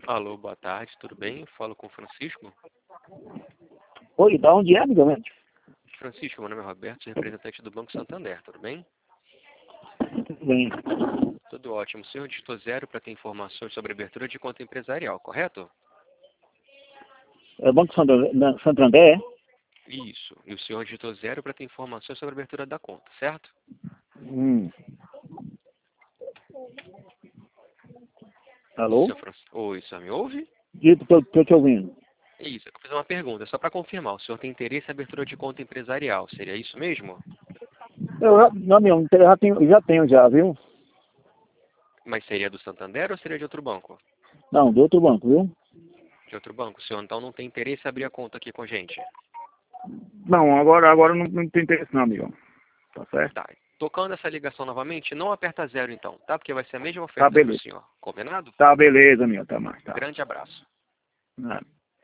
Alô, boa tarde, tudo bem? Falo com o Francisco. Oi, da onde é, amigamente? Francisco, meu nome é Roberto, sou representante do Banco Santander, tudo bem? Tudo bem. Tudo ótimo. O senhor digitou 0 para ter informações sobre abertura de conta empresarial, correto? É o Banco Santander? Isso. E o senhor digitou 0 para ter informações sobre a abertura da conta, certo? Alô? Oi, senhor me ouve? Tô te ouvindo. Isso, eu fiz uma pergunta, só para confirmar. O senhor tem interesse em abertura de conta empresarial, seria isso mesmo? Não, meu, já tenho, viu? Mas seria do Santander ou seria de outro banco? Não, do outro banco, viu? De outro banco. O senhor então não tem interesse em abrir a conta aqui com a gente? Não, agora não tem interesse não, amigão. Tá certo? Tá. Tocando essa ligação novamente, não aperta 0 então, tá? Porque vai ser a mesma Tá, oferta para o beleza. senhor. Combinado? Tá, beleza, amigo. Tá mais, tá. Grande abraço. Nada.